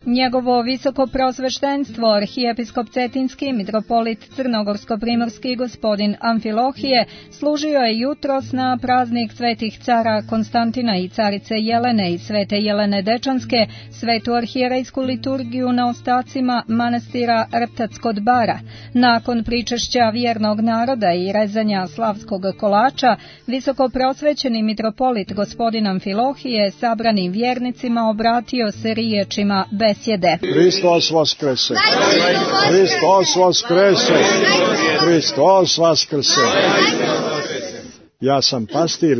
Njegovo visoko prosveštenstvo, arhijepiskop Cetinski, mitropolit Crnogorsko-primorski gospodin Amfilohije, služio je jutros na praznik svetih cara Konstantina i carice Jelene i svete Jelene Dečanske, svetu arhijerejsku liturgiju na ostacima manastira Rptac kod Bara. Nakon pričešća vjernog naroda i rezanja slavskog kolača, visoko prosvećeni mitropolit gospodin Amfilohije sabranim vjernicima obratio se riječima besjede. Hristos vaskrese! Hristos vaskrese! Hristos vaskrese! Ja sam pastir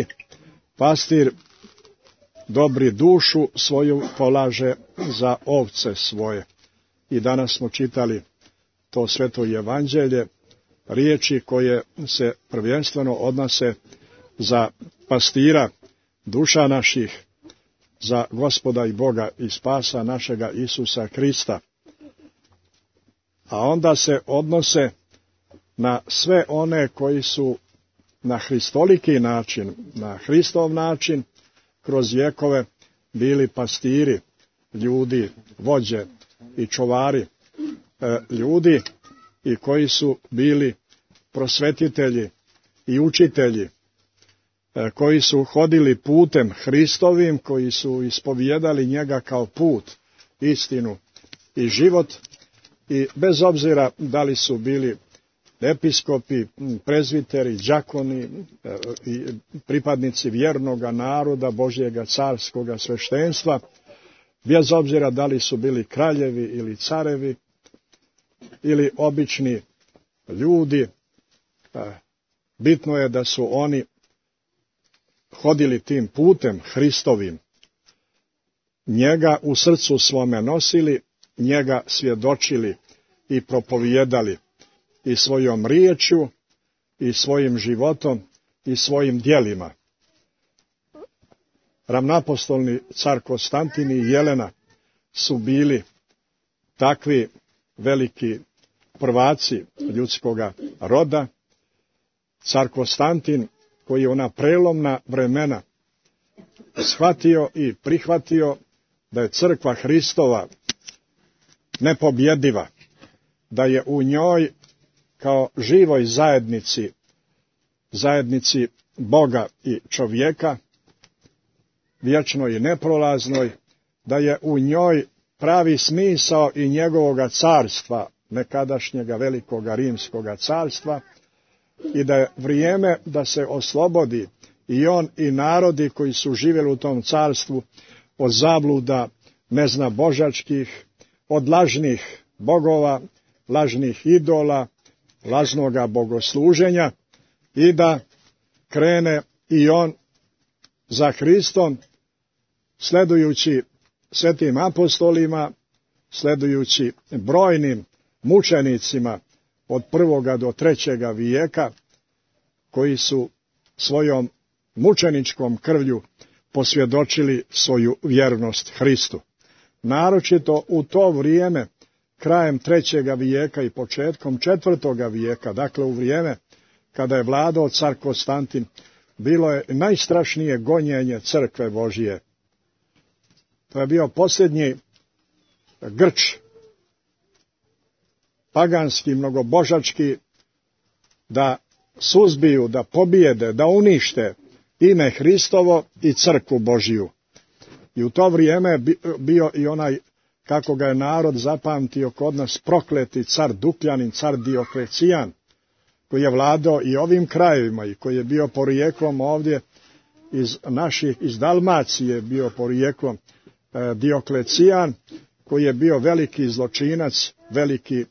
dobri dušu svoju polaže za ovce svoje. I danas smo čitali to sveto evanđelje, riječi koje se prvenstveno odnose za pastira duša naših, za Gospoda i Boga i spasa našega Isusa Krista. A onda se odnose na sve one koji su na hristoliki način, na Hristov način, kroz vjekove bili pastiri, ljudi, vođe i čuvari, ljudi i koji su bili prosvetitelji i učitelji, koji su hodili putem Hristovim, koji su ispovijedali njega kao put, istinu i život, i bez obzira da li su bili episkopi, prezviteri, đakoni i pripadnici vjernoga naroda, Božjega carskoga sveštenstva, bez obzira da li su bili kraljevi ili carevi ili obični ljudi, bitno je da su oni hodili tim putem Hristovim, njega u srcu svome nosili, njega svjedočili i propovijedali i svojom riječju, i svojim životom, i svojim djelima. Ravnapostolni car Konstantin i Jelena su bili takvi veliki prvaci ljudskoga roda. Car Konstantin, koji je ona prelomna vremena shvatio i prihvatio da je crkva Hristova nepobjediva, da je u njoj kao živoj zajednici Boga i čovjeka, vječnoj i neprolaznoj, da je u njoj pravi smisao i njegovoga carstva, nekadašnjega velikoga rimskoga carstva, i da je vrijeme da se oslobodi i on i narodi koji su živjeli u tom carstvu od zabluda neznabožačkih, od lažnih bogova, lažnih idola, lažnoga bogosluženja, i da krene i on za Hristom, sledujući svetim apostolima, sledujući brojnim mučenicima od 1. do 3. vijeka, koji su svojom mučeničkom krvlju posvjedočili svoju vjernost Hristu. Naročito u to vrijeme, krajem 3. vijeka i početkom 4. vijeka, dakle u vrijeme kada je vladao car Konstantin, bilo je najstrašnije gonjenje crkve Božije. To je bio posljednji grč, paganski, mnogobožački, da suzbiju, da pobijede, da unište ime Hristovo i crkvu Božiju. I u to vrijeme je bio i onaj, kako ga je narod zapamtio kod nas, prokleti car Dukljanin, car Dioklecijan, koji je vladao i ovim krajevima i koji je bio porijeklom ovdje iz Dalmacije, bio porijeklom Dioklecijan, koji je bio veliki zločinac, veliki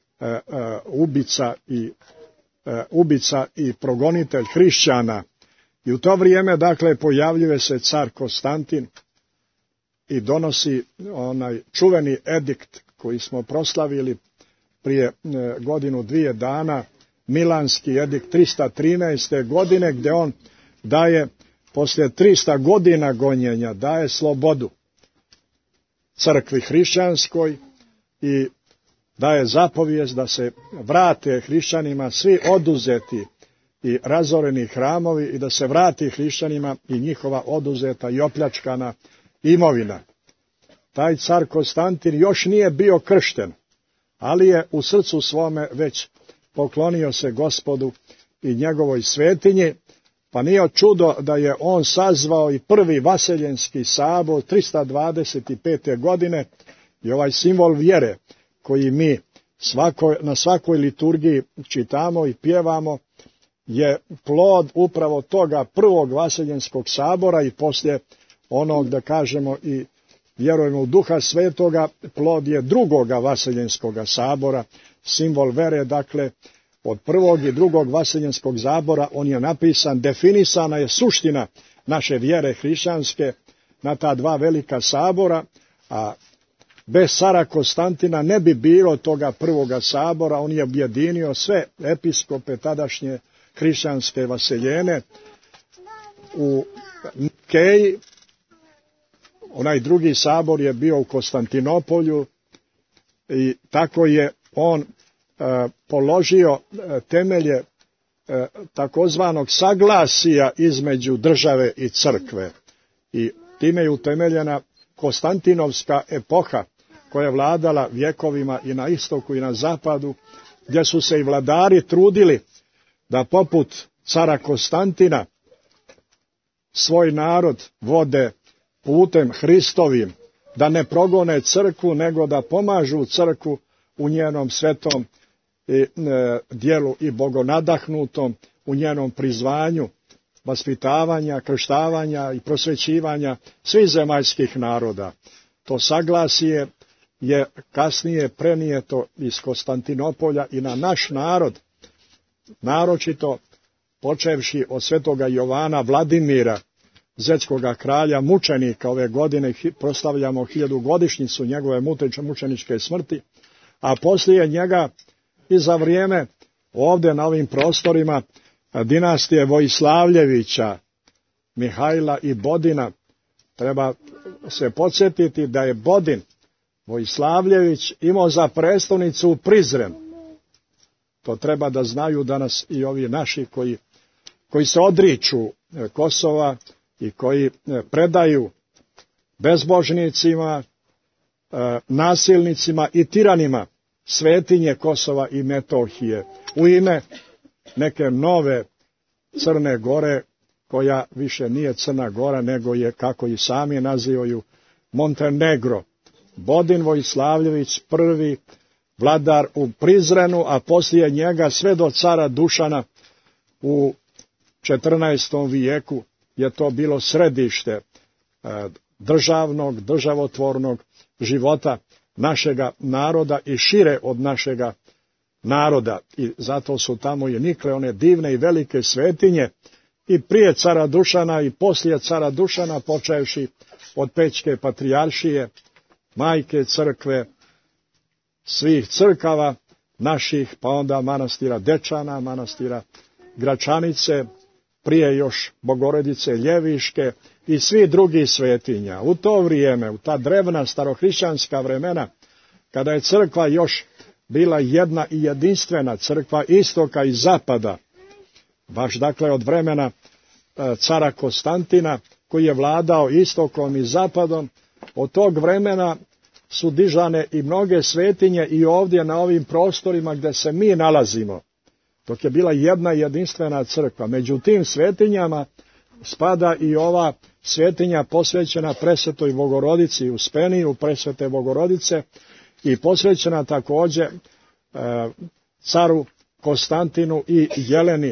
ubica i progonitelj hrišćana. I u to vrijeme, dakle, pojavljuje se car Konstantin i donosi onaj čuveni edikt koji smo proslavili prije 1-2 dana, Milanski edikt 313. godine, gdje on daje, poslije 300 godina gonjenja, daje slobodu crkvi hrišćanskoj i daje zapovijest da se vrate hrišćanima svi oduzeti i razoreni hramovi i da se vrati hrišćanima i njihova oduzeta i opljačkana imovina. taj car Konstantin još nije bio kršten, ali je u srcu svome već poklonio se Gospodu i njegovoj svetinji, pa nije čudo da je on sazvao i prvi Vaseljenski sabor 325. godine i ovaj simbol vjere koji mi na svakoj liturgiji čitamo i pjevamo je plod upravo toga prvog Vaseljenskog sabora i poslije onog, da kažemo, i vjerujemo u Duha Svetoga, plod je drugoga Vaseljenskoga sabora, simbol vere, dakle, od prvog i drugog Vaseljenskog sabora on je napisan, definisana je suština naše vjere hrišćanske na ta dva velika sabora, a bez cara Konstantina ne bi bilo toga prvoga sabora, on je objedinio sve episkope tadašnje hrišćanske vaseljene u Nikeji. Onaj drugi sabor je bio u Konstantinopolju i tako je on položio temelje takozvanog saglasija između države i crkve i time je utemeljena Konstantinovska epoha koja je vladala vjekovima i na istoku i na zapadu, gdje su se i vladari trudili da poput cara Konstantina svoj narod vode putem Hristovim, da ne progone crkvu, nego da pomažu crkvu u njenom svetom dijelu i bogonadahnutom, u njenom prizvanju, vaspitavanja, krštavanja i prosvećivanja svih zemaljskih naroda. To saglasje je kasnije prenijeto iz Konstantinopolja i na naš narod, naročito počevši od svetoga Jovana Vladimira, zetskoga kralja, mučenika. Ove godine proslavljamo 1000-godišnjicu njegove mučeničke smrti, a poslije njega i za vrijeme ovdje na ovim prostorima dinastije Vojislavljevića, Mihajla i Bodina. Treba se podsjetiti da je Bodin Vojislavljević imao za prestolnicu Prizren. To treba da znaju danas i ovi naši koji se odriču Kosova i koji predaju bezbožnicima, nasilnicima i tiranima svetinje Kosova i Metohije u ime neke nove Crne Gore, koja više nije Crna Gora, nego je, kako i sami nazivaju, Montenegro. Bodin Vojislavljević, prvi vladar u Prizrenu, a poslije njega sve do cara Dušana u 14. vijeku je to bilo središte državotvornog života našega naroda i šire od našega naroda. I zato su tamo i nikle one divne i velike svetinje i prije cara Dušana i poslije cara Dušana, počevši od Pećke patrijaršije, majke crkve, svih crkava naših, pa onda manastira Dečana, manastira Gračanice, prije još Bogorodice Ljeviške i svi drugi svetinja. U to vrijeme, u ta drevna starohrišćanska vremena, kada je crkva još bila jedna i jedinstvena, crkva istoka i zapada, baš dakle od vremena cara Konstantina, koji je vladao istokom i zapadom, od tog vremena su dižane i mnoge svetinje i ovdje na ovim prostorima gdje se mi nalazimo, dok je bila jedna jedinstvena crkva. Među tim svetinjama spada i ova svetinja posvećena Presvetoj Bogorodici u Speniju, Presvete Bogorodice, i posvećena također caru Konstantinu i Jeleni.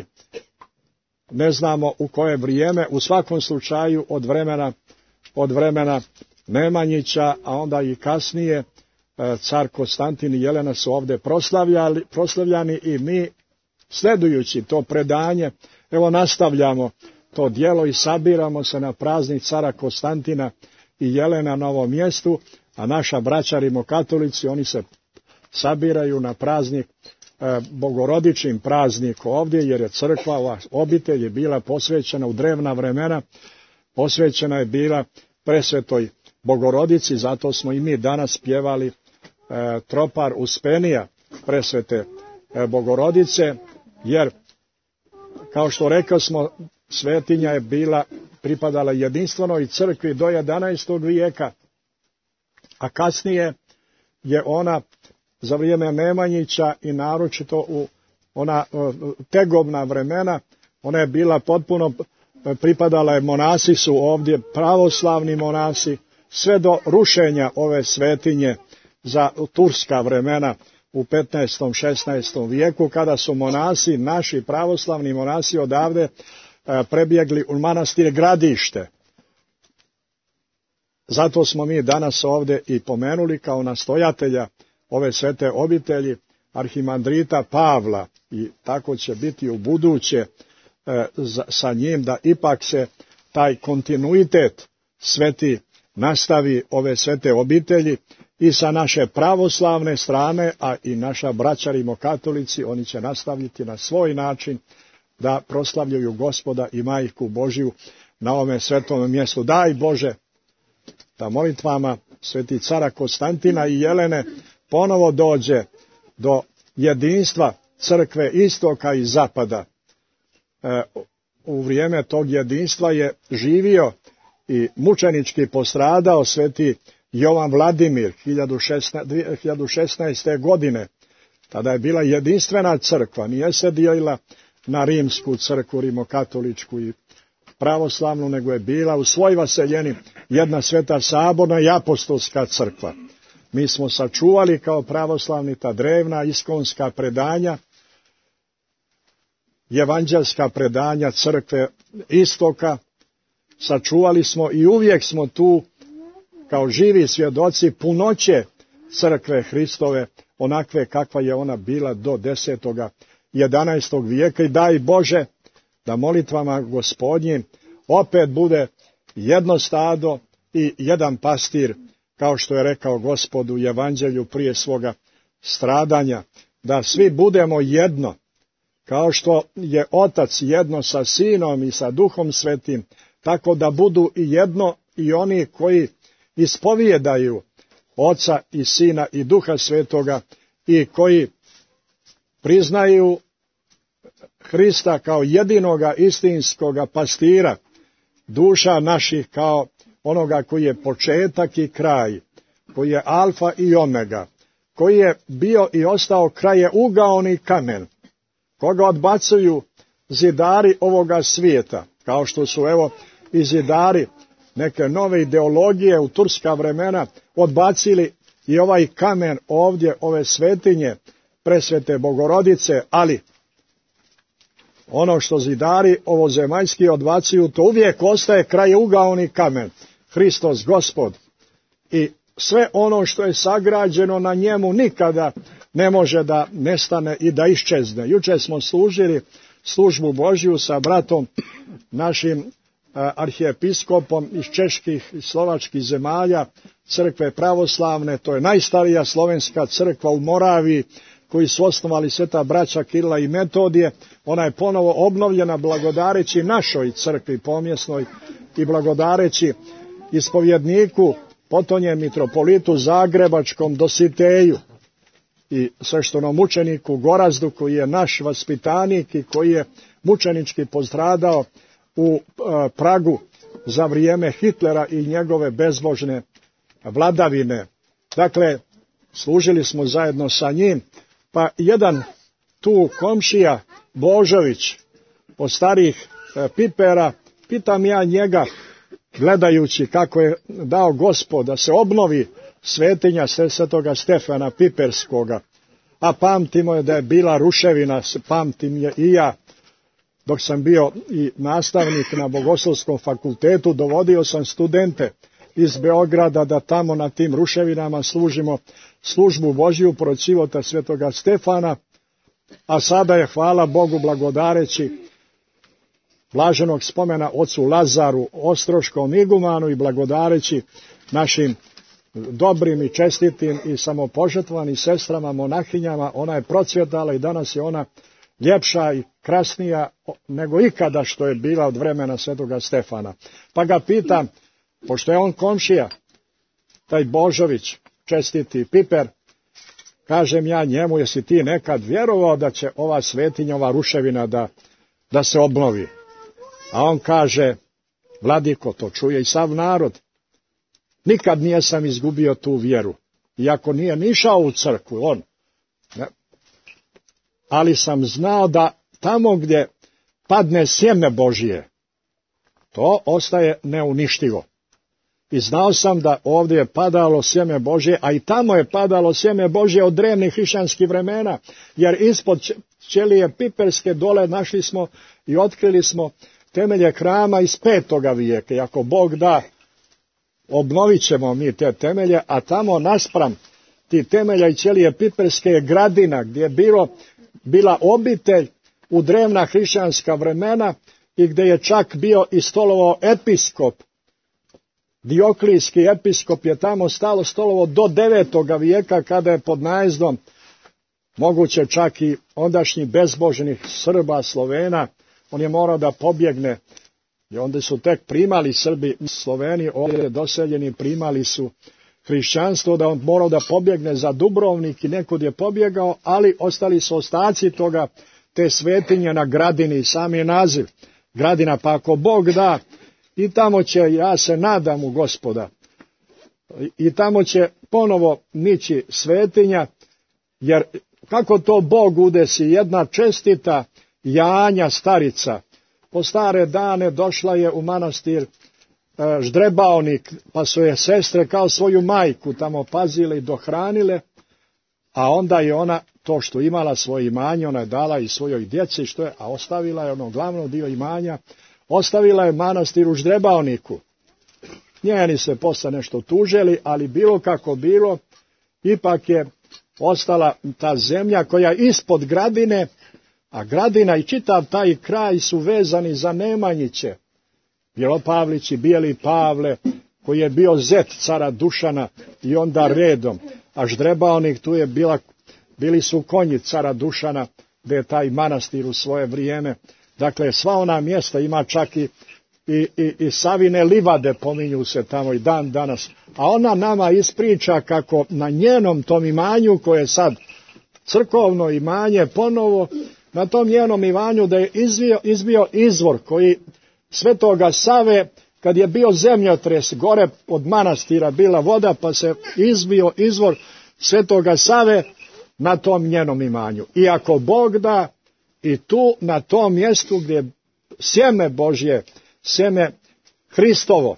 Ne znamo u koje vrijeme, u svakom slučaju od vremena Nemanjića, a onda i kasnije car Konstantin i Jelena su ovdje proslavljani i mi, sledujući to predanje, evo nastavljamo to djelo i sabiramo se na praznik cara Konstantina i Jelena na ovom mjestu, a naša braća rimokatolici, oni se sabiraju na praznik, bogorodičin praznik ovdje, jer je crkva, ova obitelj je bila posvećena u drevna vremena, posvećena je bila Presvetoj Bogorodici, zato smo i mi danas pjevali tropar Uspenija Presvete Bogorodice, jer kao što rekao smo, svetinja je pripadala jedinstvenoj crkvi do 11. vijeka, a kasnije je ona za vrijeme Nemanjića i naročito u ona tegobna vremena, ona je bila potpuno, pripadala je, monasi su ovdje, pravoslavni monasi, sve do rušenja ove svetinje za turska vremena u 15. 16. vijeku, kada su monasi, naši pravoslavni monasi odavde prebjegli u manastir Gradište. Zato smo mi danas ovdje i pomenuli kao nastojatelja ove svete obitelji arhimandrita Pavla, i tako će biti u buduće sa njim, da ipak se taj kontinuitet sveti nastavi ove svete obitelji i sa naše pravoslavne strane, a i naša braća rimokatolici, oni će nastaviti na svoj način da proslavljaju Gospoda i Majku Božju na ovome svetom mjestu. Daj Bože da molitvama sveti cara Konstantina i Jelene ponovo dođe do jedinstva crkve istoka i zapada. U vrijeme tog jedinstva je živio i mučenički postradao sveti Jovan Vladimir 1016. godine. Tada je bila jedinstvena crkva, nije se dijelila na rimsku crkvu, rimokatoličku i pravoslavnu, nego je bila u svoj vaseljeni jedna sveta saborna i apostolska crkva. Mi smo sačuvali kao pravoslavni ta drevna iskonska predanja, evanđelska predanja crkve istoka, sačuvali smo i uvijek smo tu kao živi svjedoci punoće crkve Hristove, onakve kakva je ona bila do 10. 11. vijeka, i daj Bože da molitvama Gospodnjim opet bude jedno stado i jedan pastir, kao što je rekao Gospod u evanđelju prije svoga stradanja, da svi budemo jedno, kao što je Otac jedno sa Sinom i sa Duhom Svetim, tako da budu i jedno i oni koji ispovijedaju Oca i Sina i Duha Svetoga i koji priznaju Hrista kao jedinoga istinskoga pastira duša naših, kao onoga koji je početak i kraj, koji je alfa i omega, koji je bio i ostao krajeугаoni kamen, koga odbacuju zidari ovoga svijeta, kao što su evo i zidari neke nove ideologije u turska vremena odbacili i ovaj kamen ovdje, ove svetinje presvete Bogorodice, ali ono što zidari ovozemaljski odbacuju, to uvijek ostaje krajeугаoni kamen, Hristos Gospod. I sve ono što je sagrađeno na njemu nikada ne može da nestane i da iščezne. Jučer smo služili službu Božju sa bratom našim arhijepiskopom iz čeških i slovačkih zemalja, crkve pravoslavne, to je najstarija slovenska crkva u Moraviji, koji su osnovali sveta braća Kirila i Metodije. Ona je ponovo obnovljena blagodareći našoj crkvi pomjesnoj i blagodareći ispovjedniku, potonjem mitropolitu Zagrebačkom Dositeju i sveštenom mučeniku Gorazdu, koji je naš vaspitanik i koji je mučenički postradao u Pragu za vrijeme Hitlera i njegove bezbožne vladavine. Dakle, služili smo zajedno sa njim, pa jedan tu komšija Božović od starih pipera, pitam ja njega, gledajući kako je dao Gospod da se obnovi svetinja svetoga Stefana Piperskoga, a pamtimo je da je bila ruševina, pamtim je i ja, dok sam bio i nastavnik na Bogoslovskom fakultetu, dovodio sam studente iz Beograda da tamo na tim ruševinama služimo službu Božju pored života svetoga Stefana, a sada je, hvala Bogu, blagodareći blaženog spomena ocu Lazaru Ostroškom igumanu i blagodareći našim dobrim i čestitim i samopožrtvovanim sestrama monahinjama, ona je procvjetala i danas je ona ljepša i krasnija nego ikada što je bila od vremena svetoga Stefana. Pa ga pitam, pošto je on komšija, taj Božović, čestiti Piper, kažem ja njemu, jesi ti nekad vjerovao da će ova svetinja, ova ruševina da se obnovi? A on kaže, vladiko, to čuje i sav narod. Nikad nijesam izgubio tu vjeru. Iako nije nišao u crkvu, ne. Ali sam znao da tamo gdje padne sjeme Božije, to ostaje neuništivo. I znao sam da ovdje je padalo sjeme Božje, a i tamo je padalo sjeme Božje od drevnih hrišćanskih vremena, jer ispod ćelije Piperske dole našli smo i otkrili smo temelje hrama iz 5. vijeka. I ako Bog da, obnovit ćemo mi te temelje, a tamo naspram ti temelja i ćelije Piperske je gradina gdje je bila obitelj u drevna hrišćanska vremena i gdje je čak bio i stolovao episkop. Dioklijski episkop je tamo stolovao do 9. vijeka kada je pod najezdom moguće čak i ondašnjih bezbožnih Srba, Slovena, on je morao da pobjegne i onda su tek primali Srbi, Sloveni, ovdje doseljeni primali su hrišćanstvo, da on morao da pobjegne za Dubrovnik i nekud je pobjegao, ali ostali su ostaci toga, te svetinje na gradini, sami je naziv gradina, pa ako Bog da, i tamo će, ja se nadam u Gospoda, i tamo će ponovo nići svetinja, jer kako to Bog udesi, jedna čestita Janja starica, po stare dane došla je u manastir Ždrebaonik, pa su je sestre kao svoju majku tamo pazile i dohranile, a onda je ona to što imala svoje imanje, ona je dala i svojoj djeci, a ostavila je ono glavno dio imanja, ostavila je manastir u Ždrebaoniku. Njeni se posle nešto tužili, ali bilo kako bilo, ipak je ostala ta zemlja koja je ispod gradine, a gradina i čitav taj kraj su vezani za Nemanjiće. Bjelopavlići, Bijeli Pavle, koji je bio zet cara Dušana i onda redom, a Ždrebaonik tu je bili su konji cara Dušana, gdje je taj manastir u svoje vrijeme. Dakle, sva ona mjesta ima čak i Savine livade pominju se tamo i dan danas. A ona nama ispriča kako na njenom tom imanju, koje je sad crkovno imanje ponovo, na tom njenom imanju da je izbio izvor koji Svetoga Save, kad je bio zemljotres, gore od manastira bila voda, pa se izbio izvor Svetoga Save na tom njenom imanju. I ako Bog da, i tu na tom mjestu gdje je sjeme Božje, sjeme Hristovo,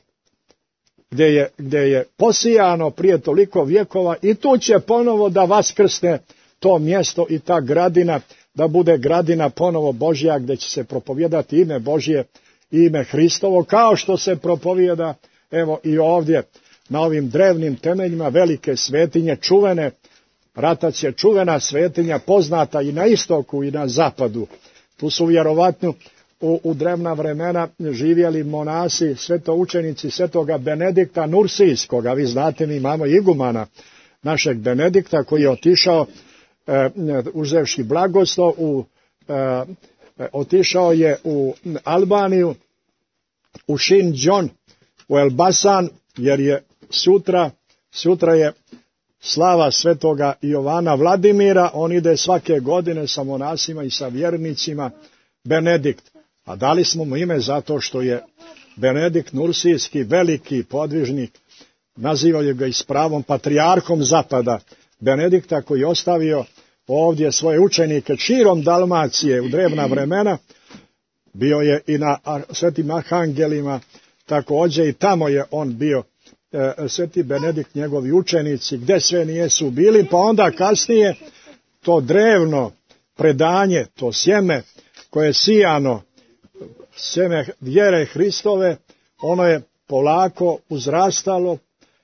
gdje je posijano prije toliko vjekova, i tu će ponovo da vaskrsne to mjesto i ta gradina, da bude gradina ponovo Božja, gdje će se propovijedati ime Božje i ime Hristovo, kao što se propovijeda evo i ovdje na ovim drevnim temeljima velike svetinje, čuvene. Ratac je čuvena svetinja, poznata i na istoku i na zapadu. Tu su vjerovatno u drevna vremena živjeli monasi, svetoučenici svetoga Benedikta Nursijskoga. Vi znate, mi imamo igumana našeg Benedikta koji je otišao, uzevši blagoslov, otišao je u Albaniju, u Šindžon, u Elbasan, jer je sutra je slava svetoga Jovana Vladimira, on ide svake godine sa monasima i sa vjernicima Benedikt. A dali smo mu ime zato što je Benedikt Nursijski veliki podvižnik, nazivaju ga i s pravom patrijarhom zapada, Benedikta koji je ostavio ovdje svoje učenike širom Dalmacije u drevna vremena, bio je i na svetim arhangelima, također i tamo je on bio, sveti Benedikt, njegovi učenici, gdje sve nijesu bili, pa onda kasnije to drevno predanje, to sjeme koje je sijano, sjeme vjere Hristove, ono je polako uzrastalo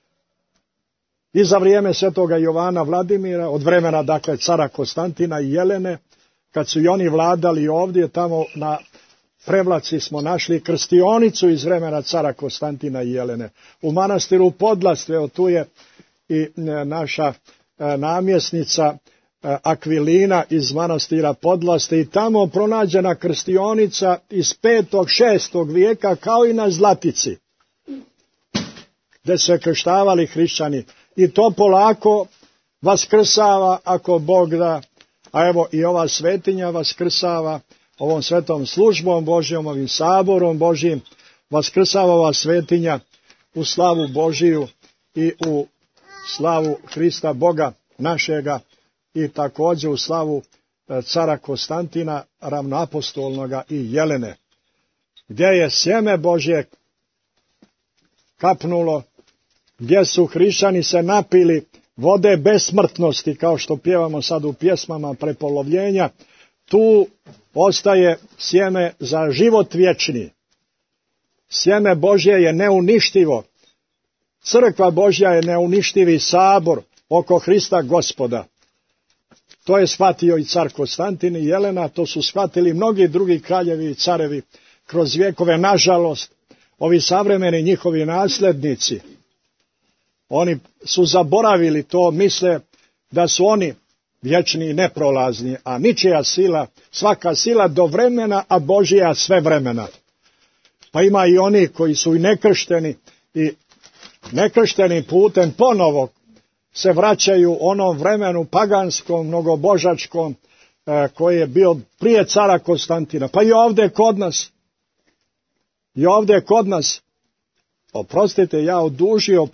i za vrijeme svetoga Jovana Vladimira, od vremena dakle cara Konstantina i Jelene, kad su i oni vladali ovdje, tamo na Prevlaci smo našli krstionicu iz vremena cara Konstantina i Jelene. U manastiru Podlastve, tu je i naša namjesnica Akvilina iz manastira Podlaste, i tamo pronađena krstionica iz 5. 6. vijeka kao i na Zlatici, gdje se krštavali hrišćani. I to polako vaskrsava ako Bog da, a evo i ova svetinja vaskrsava ovom svetom službom Božjom, ovim saborom Božjim, vaskrsava ova svetinja u slavu Božiju i u slavu Hrista Boga našega i također u slavu cara Konstantina ravnoapostolnoga i Jelene, gdje je sjeme Božje kapnulo, gdje su hrišćani se napili vode besmrtnosti, kao što pjevamo sad u pjesmama prepolovljenja. Tu ostaje sjeme za život vječni. Sjeme Božje je neuništivo. Crkva Božja je neuništivi sabor oko Hrista Gospoda. To je shvatio i car Konstantin i Jelena, to su shvatili mnogi drugi kraljevi i carevi kroz vjekove. Nažalost, ovi savremeni njihovi nasljednici, oni su zaboravili to, misle da su oni vječni i neprolazni, a ničija sila, svaka sila do vremena, a Božja sve vremena. Pa ima i oni koji su i nekršteni putem ponovo se vraćaju onom vremenu paganskom, mnogobožačkom, koji je bio prije cara Konstantina. Pa i ovdje kod nas, oprostite, ja odužio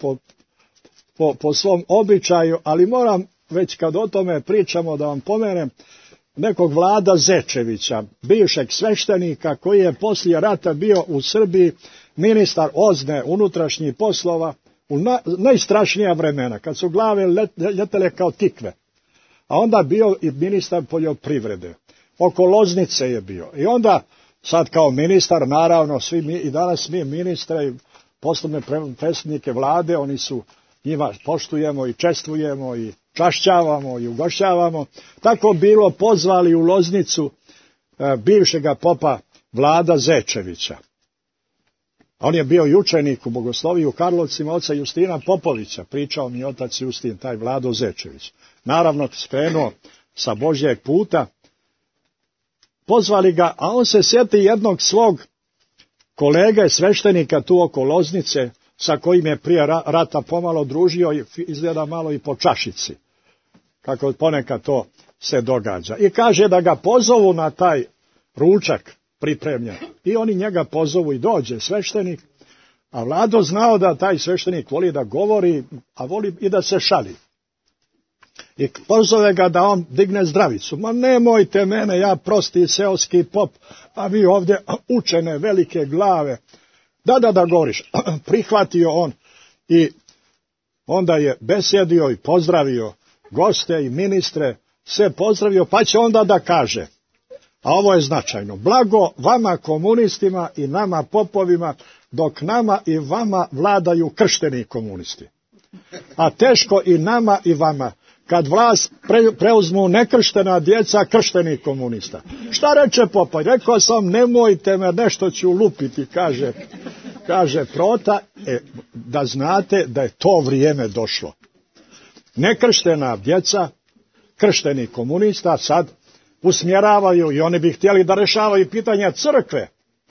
po svom običaju, ali moram, već kad o tome pričamo, da vam pomenem nekog Vlada Zečevića, bivšeg sveštenika koji je poslije rata bio u Srbiji ministar OZNE, unutrašnjih poslova, u najstrašnija vremena, kad su glave ljetele kao tikve. A onda bio i ministar poljoprivrede. Oko Loznice je bio. I onda, sad kao ministar, naravno, svi mi, i danas mi ministre i poslovne predsjednike vlade, oni su, njima poštujemo i čestvujemo i čašćavamo i ugošćavamo. Tako bilo, pozvali u Loznicu bivšega popa Vlada Zečevića. On je bio i učenik u bogosloviji u Karlovcima oca Justina Popovića, pričao mi otac Justin, taj Vlado Zečević. Naravno skrenuo sa Božjeg puta, pozvali ga, a on se sjeti jednog svog kolege sveštenika tu oko Loznice, sa kojim je prije rata pomalo družio i izgleda malo i po čašici, kako ponekad to se događa. I kaže da ga pozovu na taj ručak pripremljen. I oni njega pozovu i dođe sveštenik, a Vlado znao da taj sveštenik voli da govori, a voli i da se šali. I pozove ga da on digne zdravicu. Ma nemojte mene, ja prosti seoski pop, a vi ovdje učene velike glave. Da govoriš. Prihvatio on i onda je besjedio i pozdravio goste i ministre, sve pozdravio, pa će onda da kaže, a ovo je značajno, blago vama komunistima i nama popovima, dok nama i vama vladaju kršteni komunisti. A teško i nama i vama, kad vlast preuzmu nekrštena djeca krštenih komunista. Šta reče popa? Rekao sam, nemojte me, nešto ću lupiti, kaže Prota, da znate da je to vrijeme došlo. Nekrštena djeca krštenih komunista sad usmjeravaju i oni bi htjeli da rešavaju pitanja crkve.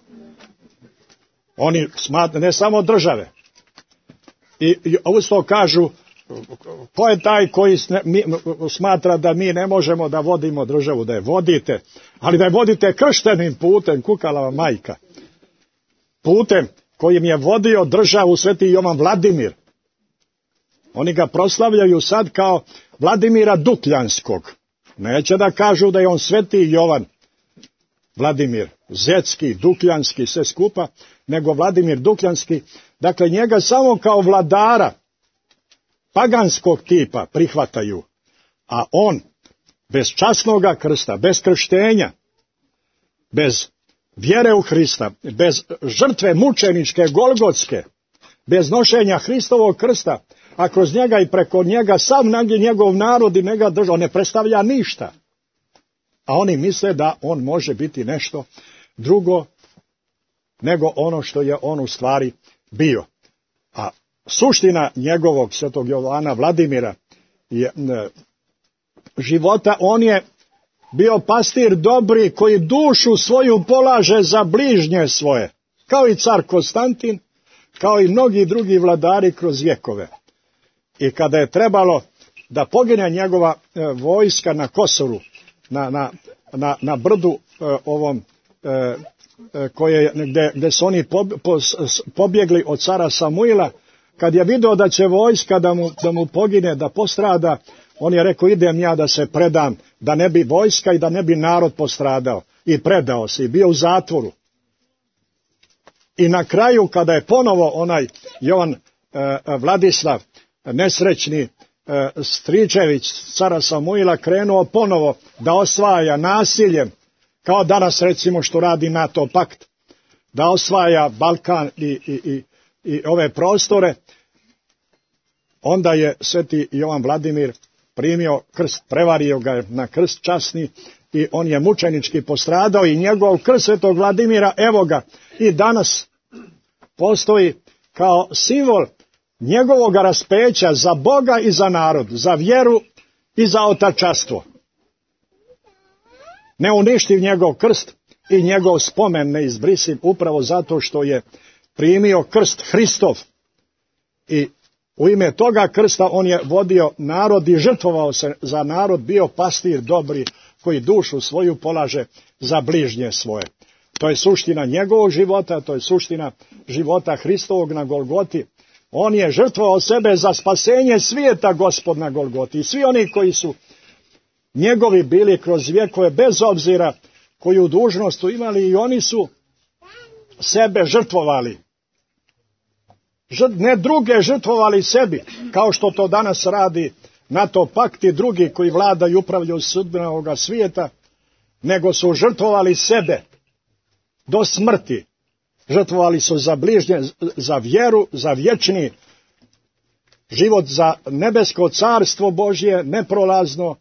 Oni ne samo države. I usto kažu, ko je taj koji smatra da mi ne možemo da vodimo državu, da je vodite, ali da je vodite krštenim putem, kukalava majka. Putem kojim je vodio državu sveti Jovan Vladimir. Oni ga proslavljaju sad kao Vladimira Dukljanskog. Neće da kažu da je on sveti Jovan Vladimir Zetski, Dukljanski, sve skupa, nego Vladimir Dukljanski. Dakle, njega samo kao vladara paganskog tipa prihvataju, a on bez časnoga krsta, bez krštenja, bez vjere u Hrista, bez žrtve mučeničke, golgotske, bez nošenja Hristovog krsta, a kroz njega i preko njega sav njegov narod i njega država ne predstavlja ništa. A oni misle da on može biti nešto drugo nego ono što je on u stvari bio. A suština njegovog svetog Jovana Vladimira je života, on je bio pastir dobri koji dušu svoju polaže za bližnje svoje, kao i car Konstantin, kao i mnogi drugi vladari kroz vjekove. I kada je trebalo da pogine njegova vojska na Kosoru, na brdu ovom gdje su oni pobjegli od cara Samuila, kad je video da će vojska da mu pogine, da postrada, on je rekao, idem ja da se predam, da ne bi vojska i da ne bi narod postradao. I predao se i bio u zatvoru. I na kraju, kada je ponovo onaj Jovan Vladislav, nesrećni stričević cara Samuila, krenuo ponovo da osvaja nasiljem, kao danas recimo što radi NATO pakt, da osvaja Balkan i ove prostore, onda je sveti Jovan Vladimir primio krst, prevario ga na krst časni i on je mučenički postradao i njegov krst svetog Vladimira, evo ga, i danas postoji kao simbol njegovog raspeća za Boga i za narod, za vjeru i za otačastvo. Neuništiv njegov krst i njegov spomen neizbrisiv, upravo zato što je primio krst Hristov. I u ime toga krsta on je vodio narod i žrtvovao se za narod, bio pastir dobri koji dušu svoju polaže za bližnje svoje. To je suština njegovog života, to je suština života Hristovog na Golgoti. On je žrtvovao sebe za spasenje svijeta, Gospod, na Golgoti. I svi oni koji su njegovi bili kroz vjekove, bez obzira koju dužnost su imali, i oni su sebe žrtvovali. Ne druge žrtvovali sebi, kao što to danas radi NATO pakt i drugi koji vladaju i upravljaju sudbinom ovoga svijeta, nego su žrtvovali sebe do smrti. Žrtvovali su za bližnje, za vjeru, za vječni život, za nebesko carstvo Božje, neprolazno,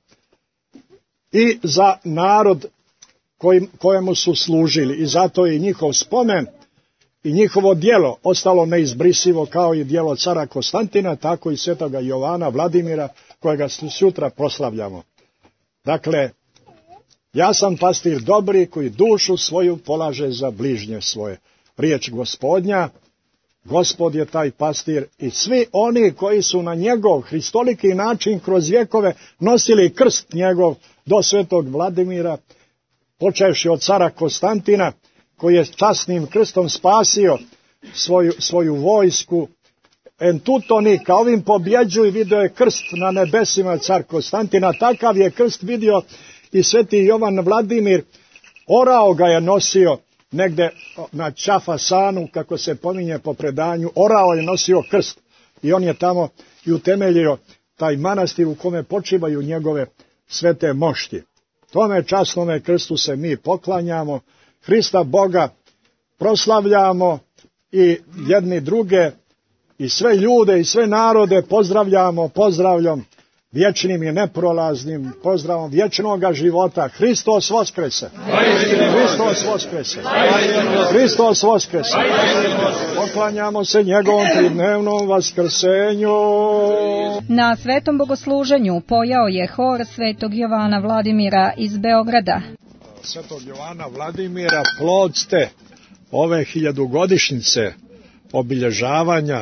i za narod kojemu su služili. I zato je njihov spomen i njihovo djelo ostalo neizbrisivo, kao i djelo cara Konstantina, tako i svetoga Jovana Vladimira, kojega sutra proslavljamo. Dakle, ja sam pastir dobri koji dušu svoju polaže za bližnje svoje. Riječ Gospodnja, Gospod je taj pastir, i svi oni koji su na njegov hristoliki način kroz vjekove nosili krst njegov do svetog Vladimira, počevši od cara Konstantina, koji je časnim krstom spasio svoju vojsku. Entutonika, ovim pobjeđuju, vidio je krst na nebesima car Konstantina, takav je krst vidio i sveti Jovan Vladimir, orao ga je nosio negde na Čafasanu, kako se pominje po predanju, orao je nosio krst i on je tamo i utemeljio taj manastir u kome počivaju njegove svete mošti. Tome časnome krstu se mi poklanjamo, Hrista Boga proslavljamo i jedni druge i sve ljude i sve narode pozdravljamo pozdravljom vječnim i neprolaznim, pozdravom vječnoga života. Hristos Voskrese! Hristos Voskrese! Hristos Voskrese! Poklanjamo se njegovom tridnevnom vaskrsenju. Na svetom bogosluženju pojao je hor svetog Jovana Vladimira iz Beograda. Svetog Jovana Vladimira, plod ste ove 1000-godišnjice obilježavanja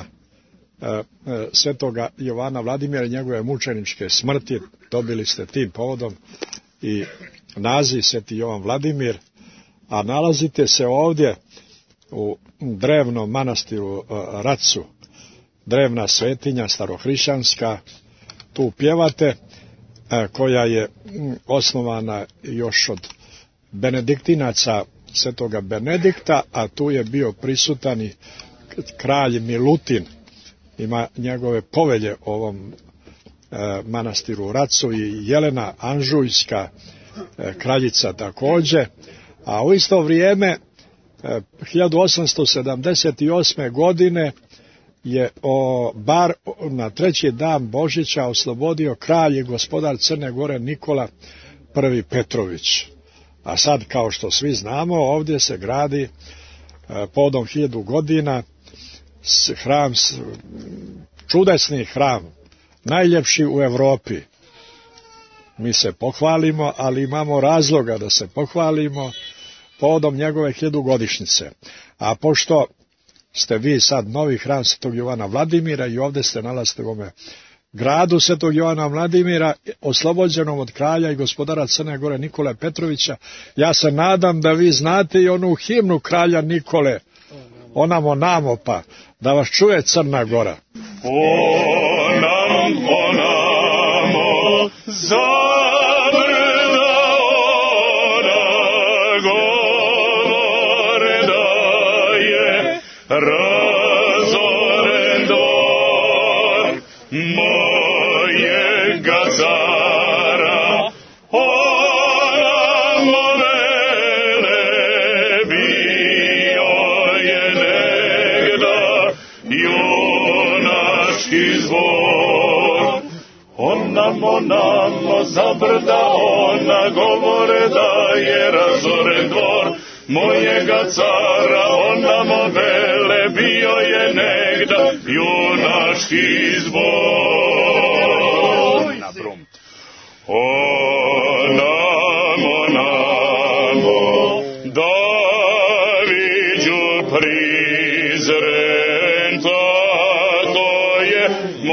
svetoga Jovana Vladimira i njegove mučeničke smrti. Dobili ste tim povodom i naziv sveti Jovan Vladimir, a nalazite se ovdje u drevnom manastiru Racu, drevna svetinja starohrišćanska. Tu pjevate, koja je osnovana još od benediktinaca svetoga Benedikta, a tu je bio prisutan i kralj Milutin. Ima njegove povelje u ovom manastiru u Racu, i Jelena Anžujska, kraljica također. A u isto vrijeme 1878. godine je bar na 3. dan Božića oslobodio kralj i gospodar Crne Gore Nikola I Petrović. A sad, kao što svi znamo, ovdje se gradi povodom 1000 godina hram, čudesni hram, najljepši u Europi. Mi se pohvalimo, ali imamo razloga da se pohvalimo povodom njegove 1000-godišnjice. A pošto ste vi sad novi hram svetog Jovana Vladimira i ovdje se nalazite u ovome gradu svetog Jovana Vladimira, oslobođenom od kralja i gospodara Crne Gore Nikole Petrovića, ja se nadam da vi znate i onu himnu kralja Nikole, onamo namo, pa da vas čuje Crna Gora. Onamo zabrda ona govore da je razoren dvor mojega cara. Onamo vele bio je negda junački zbor. Onamo zabrda ona govore da je razoren dvor mojega cara. Onamo vele bio je negda junački zbor. Onamo Daviđu prizren, tako je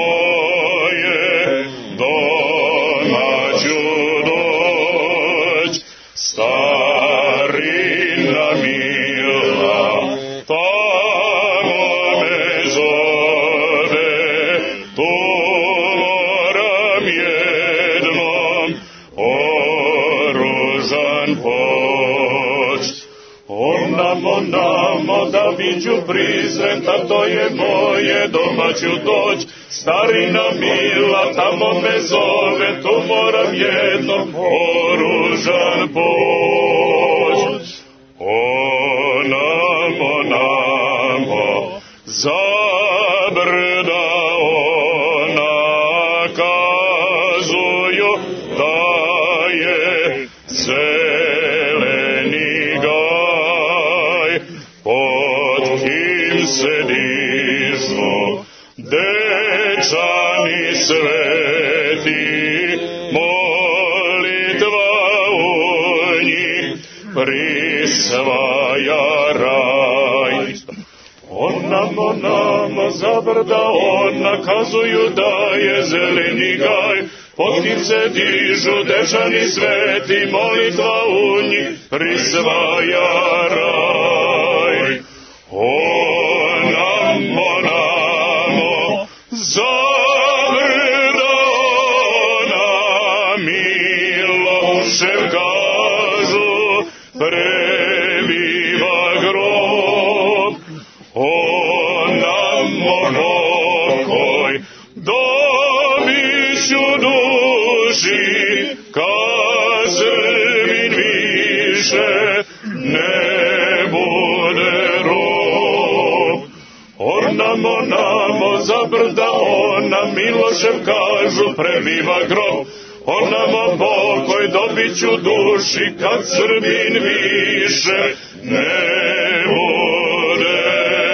moje domaću doć. Starina mila, tamo me zove, tu moram jednom oružan poć. Onamo Daviđu prizren, to je moje domaću doć. Starina mila, tamo me zove, tu moram jednom oružan poć. Onamo zabrda ona kazuju da je zeleni gaj, pod kim se dižu dečani sveti, molitva u njih prisvaja raj. Onamo zabrda ona kazuju da je zeleni gaj, pod kim se dižu dečani sveti, molitva u njih prisvaja raj. Onamo zabrda ona Milošev kažu prebiva grob. Onamo pokoj dobiću duši, kad Srbin više ne bude rob. Onamo zabrda ona Milošev kažu prebiva grob. Onamo pokoj dobiću duši, kad Srbin više ne bude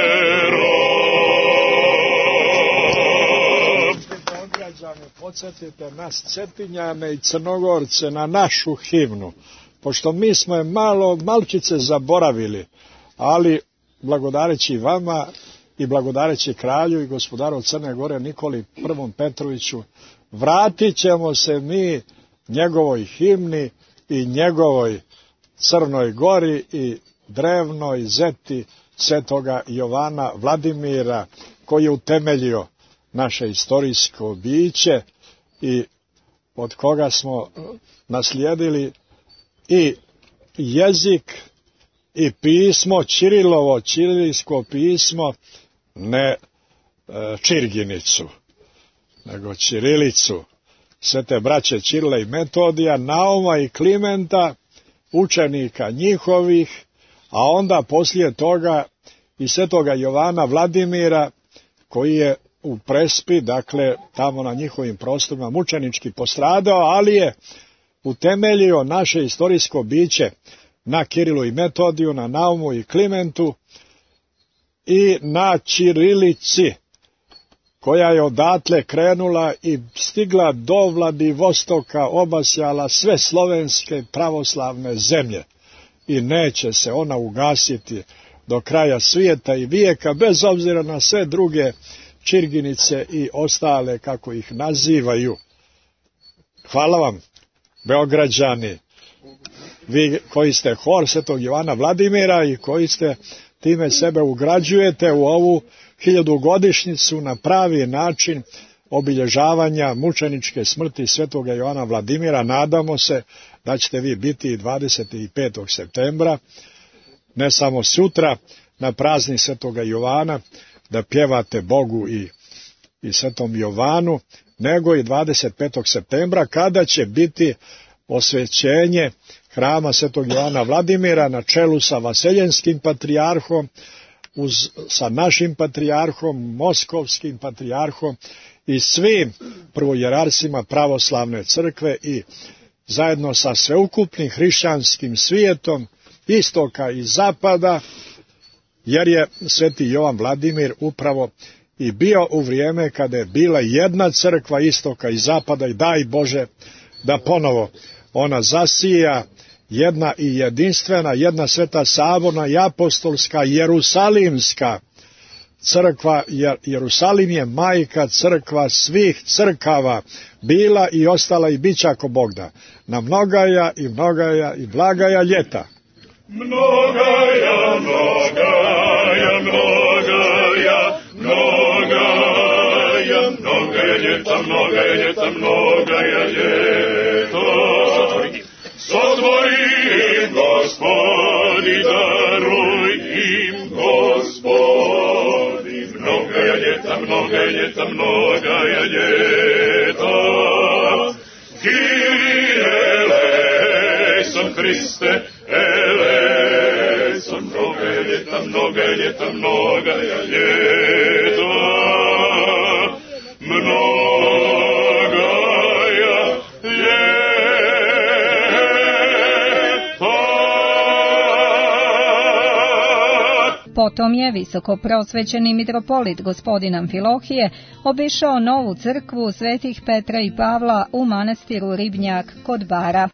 rob. Podsjetite nas Cetinjane i Crnogorce na našu himnu, pošto mi smo je malčice zaboravili, ali blagodareći vama i blagodareći kralju i gospodaru Crne Gore Nikoli I. Petroviću, vratit ćemo se mi njegovoj himni i njegovoj Crnoj Gori i drevnoj zeti svetoga Jovana Vladimira, koji je utemeljio naše istorijsko biće i od koga smo naslijedili i jezik i pismo Ćirilovo, ćirilsko pismo, ne Čirginicu, nego ćirilicu svete braće Ćirila i Metodija, Nauma i Klimenta, učenika njihovih, a onda poslije toga i svetoga Jovana Vladimira, koji je u Prespi, dakle tamo na njihovim prostorima mučenički postradao, ali je utemeljio naše istorijsko biće na Kirilu i Metodiju, na Naumu i Klimentu i na ćirilici, koja je odatle krenula i stigla do Vladivostoka, obasjala sve slovenske pravoslavne zemlje i neće se ona ugasiti do kraja svijeta i vijeka, bez obzira na sve druge Čirginice i ostale, kako ih nazivaju. Hvala vam, Beograđani, vi koji ste hor svetog Jovana Vladimira i koji ste time sebe ugrađujete u ovu 1000-godišnjicu na pravi način obilježavanja mučeničke smrti svetoga Jovana Vladimira. Nadamo se da ćete vi biti 25. septembra, ne samo sutra, na praznik svetoga Jovana, da pjevate Bogu i svetom Jovanu, nego i 25. septembra, kada će biti osvećenje hrama svetog Jovana Vladimira na čelu sa Vaseljenskim patrijarhom, sa našim patrijarhom, Moskovskim patrijarhom i svim prvojerarsima pravoslavne crkve i zajedno sa sveukupnim hrišćanskim svijetom istoka i zapada, jer je sveti Jovan Vladimir upravo i bio u vrijeme kada je bila jedna crkva istoka i zapada, i daj Bože da ponovo ona zasija, jedna i jedinstvena, jedna sveta saborna i apostolska Jerusalimska crkva, jer Jerusalim je majka crkva svih crkava, bila i ostala i bit će ako Bog da, na mnogaja i mnogaja i blagaja ljeta. Mnogaja, mnogaja, mnogaja, mnogaja, mnogaja ljeta, mnogaja ljeta, mnogaja ljeta. Sotvori im, Gospodi, daruj im, Gospodi, mnogaja ljeta, mnogaja ljeta, mnogaja ljeta. Kyrie eleison, Hriste eleison, mnogaja ljeta, mnogaja ljeta, mnogaja ljeta, mnogaja ljeta. Potom je visokoprosvećeni mitropolit gospodin Amfilohije obišao novu crkvu svetih Petra i Pavla u manastiru Ribnjak kod Bara.